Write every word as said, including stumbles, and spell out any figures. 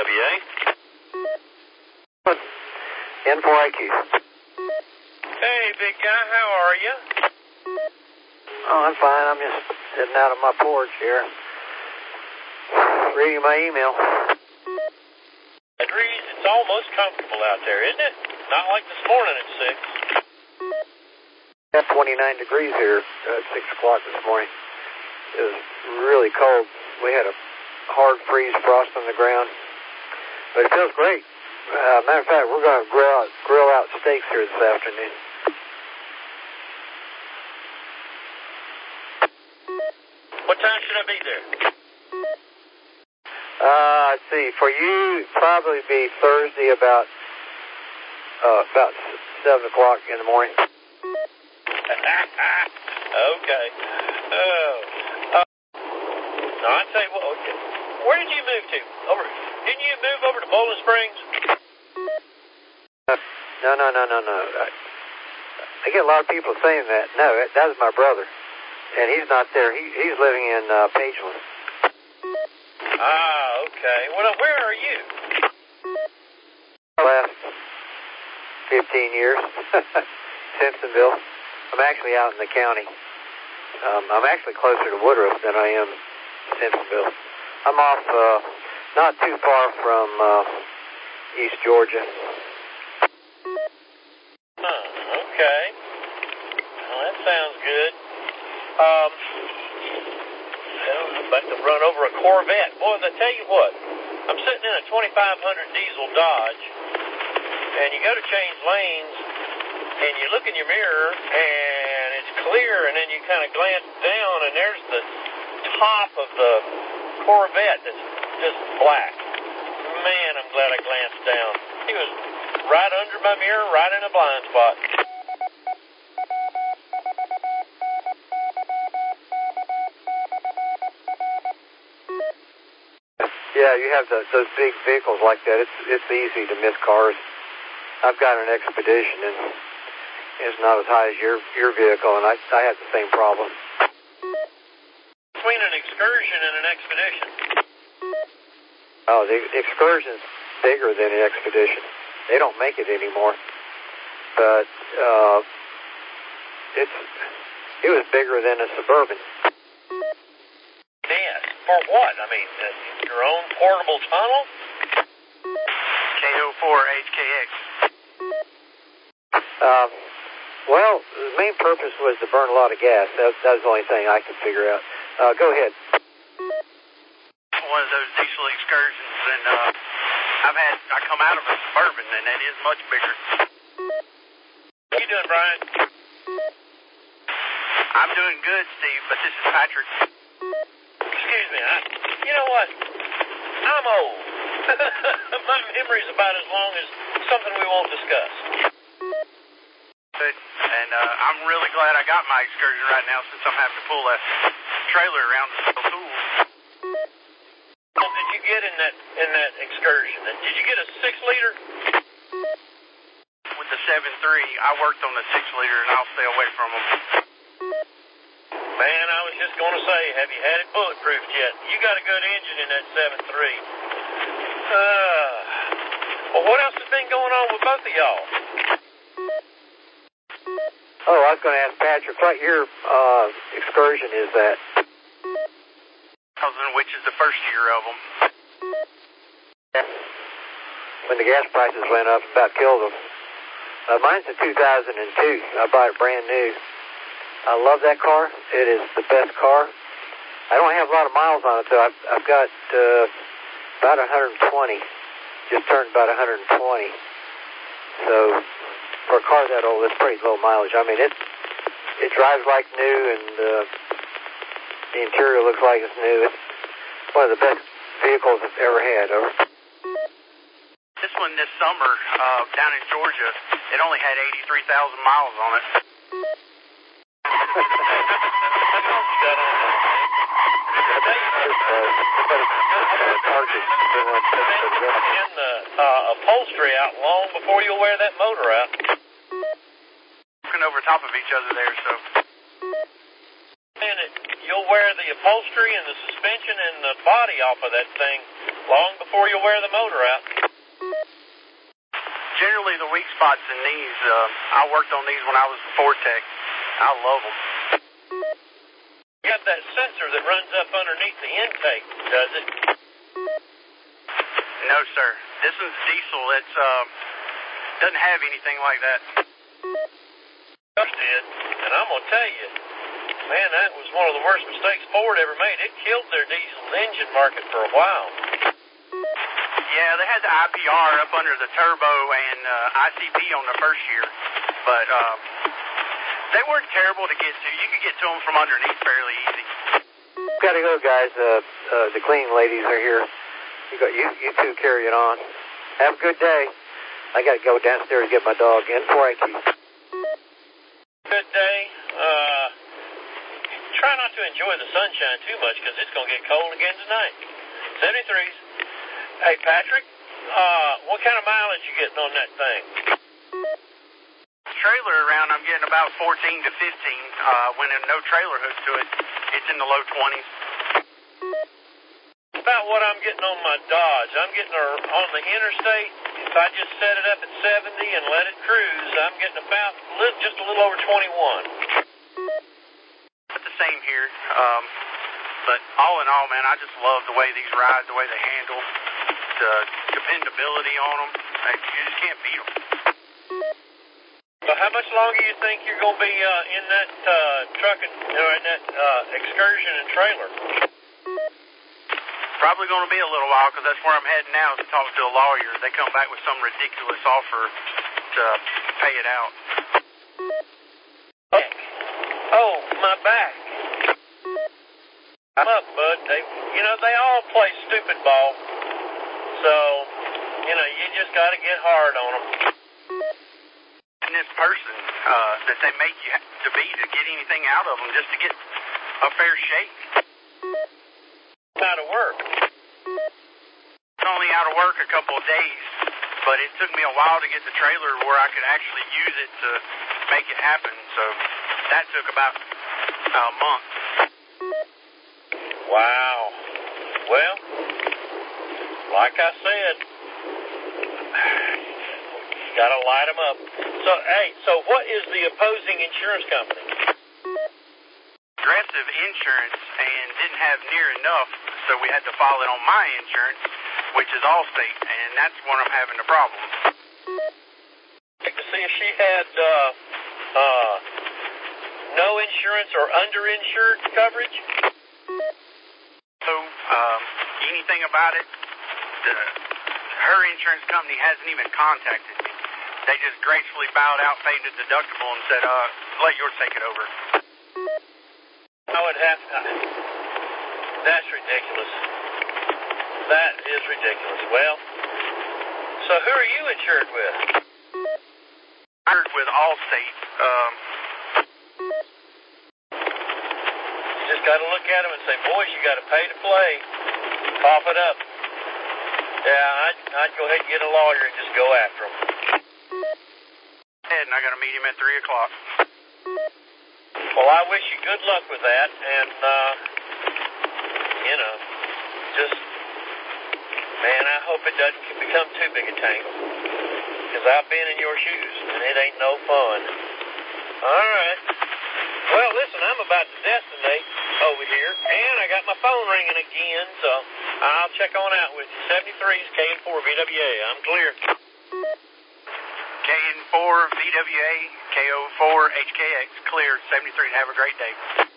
W A. N four I Q. Hey, big guy, how are you? Oh, I'm fine. I'm just sitting out on my porch here, reading my email. Agrees, it's almost comfortable out there, isn't it? Not like this morning at six. It's twenty-nine degrees here at six o'clock this morning. It was really cold. We had a hard freeze, frost on the ground, but it feels great. Uh, matter of fact, we're going to grill out, grill out steaks here this afternoon. What time should I be there? Uh, let's see. For you, it'd probably be Thursday about uh, about seven o'clock in the morning. Okay. Oh. Uh, no, I tell you what. Okay. Where did you move to? Over? Didn't you move over to Bowling Springs? Uh, no, no, no, no, no. I, I get a lot of people saying that. No, that, that was my brother, and he's not there. He he's living in uh, Pageland. Ah, okay. Well, where are you? Last fifteen years, Simpsonville. I'm actually out in the county. Um, I'm actually closer to Woodruff than I am Simpsonville. I'm off uh, not too far from uh, East Georgia. Huh, okay. Well, that sounds good. Um, I'm about to run over a Corvette. Boys, I tell you what, I'm sitting in a twenty-five hundred diesel Dodge, and you go to change lanes, and you look in your mirror, and it's clear, and then you kind of glance down, and there's the top of the Corvette that's just black. Man, I'm glad I glanced down. He was right under my mirror, right in a blind spot. Yeah, you have the, those big vehicles like that. It's it's easy to miss cars. I've got an Expedition, and it's not as high as your your vehicle, and I I had the same problem. Between an Excursion and an Expedition. Oh, the Excursion's bigger than an Expedition. They don't make it anymore, but uh, it's it was bigger than a Suburban. Yeah, for what? I mean, uh, your own portable tunnel? K O four H K X. Um, well, the main purpose was to burn a lot of gas. That, that was the only thing I could figure out. Uh, go ahead. One of those diesel Excursions, and uh, I've had, I come out of a Suburban, and that is much bigger. How you doing, Brian? I'm doing good, Steve, but this is Patrick. Excuse me, I, you know what? I'm old. My memory's about as long as something we won't discuss. Good, and uh, I'm really glad I got my Excursion right now, since I'm having to pull that trailer around to sell tools. What did you get in that in that Excursion? Did you get a six liter? With the seven three, I worked on the six liter, and I'll stay away from them. Man, I was just going to say, have you had it bulletproofed yet? You got a good engine in that seven three. Uh, well, what else has been going on with both of y'all? Oh, I was going to ask Patrick, what your uh, Excursion is that? Which is the first year of them. When the gas prices went up, about killed them. Uh, mine's a two thousand two. I bought it brand new. I love that car. It is the best car. I don't have a lot of miles on it, though. I've, I've got uh, about one hundred twenty. Just turned about one hundred twenty. So for a car that old, it's pretty low mileage. I mean, it it drives like new, and uh, the interior looks like it's new. It's one of the best vehicles I've ever had. Over. This one this summer, uh, down in Georgia, it only had eighty-three thousand miles on it. And the uh, upholstery out long before you'll wear that motor out. Looking over top of each other there, so. And it, you'll wear the upholstery and the suspension and the body off of that thing long before you wear the motor out. Generally, the weak spots in these, uh, I worked on these when I was the Ford Tech. I love them. You got that sensor that runs up underneath the intake, does it? No, sir. This one's diesel. It's, uh, doesn't have anything like that. Yours did, and I'm going to tell you, man, that was one of the worst mistakes Ford ever made. It killed their diesel engine market for a while. Yeah, they had the I P R up under the turbo and uh, I C P on the first year, but um, they weren't terrible to get to. You could get to them from underneath fairly easy. Gotta go, guys. Uh, uh, the cleaning ladies are here. You, got, you, you two carry it on. Have a good day. I gotta go downstairs and get my dog in Frankie. Good day. Uh, try not to enjoy the sunshine too much because it's going to get cold again tonight. seventy-threes. Hey, Patrick, uh, what kind of mileage you getting on that thing? Trailer around, I'm getting about fourteen to fifteen. Uh, when there's no trailer hooked to it, it's in the low twenties. About what I'm getting on my Dodge. I'm getting her on the interstate. If I just set it up at seventy and let it cruise, I'm getting about just a little over twenty-one. It's the same here. Um, but all in all, man, I just love the way these ride, the way they handle, the dependability on them. You just can't beat them. So how much longer do you think you're going to be uh, in that uh, trucking, or in that uh, excursion and trailer? Probably going to be a little while because that's where I'm heading now to talk to a lawyer. They come back with some ridiculous offer to pay it out. Oh, my back. I'm up, bud. They, you know, they all play stupid ball. So, you know, you just got to get hard on them. And this person uh, that they make you to be to get anything out of them just to get a fair shake. Out of work. It's only out of work a couple of days, but it took me a while to get the trailer where I could actually use it to make it happen. So that took about a month. Wow. Well, like I said, got to light them up. So, hey, so what is the opposing insurance company? Progressive Insurance, and didn't have near enough, so we had to file it on my insurance, which is Allstate, and that's when I'm having the problem. Check to see if she had uh, uh, no insurance or underinsured coverage. So, um, anything about it, the, her insurance company hasn't even contacted me. They just gracefully bowed out, paid the deductible, and said, uh, let yours take it over. I would have to. That's ridiculous. That is ridiculous. Well, so who are you insured with? I'm insured with Allstate. Um, you just got to look at them and say, boys, you got to pay to play. Cough it up. Yeah, I'd, I'd go ahead and get a lawyer and just go after them. And I got to meet him at three o'clock. Well, I wish you good luck with that, and, uh, you know, just, man, I hope it doesn't become too big a tangle, because I've been in your shoes, and it ain't no fun. All right. Well, listen, I'm about to destinate over here, and I got my phone ringing again, so I'll check on out with you. seventy-threes, K N four, V W A. I'm clear. K N four, V W A, K O four, H K X, clear, seventy-three. Have a great day.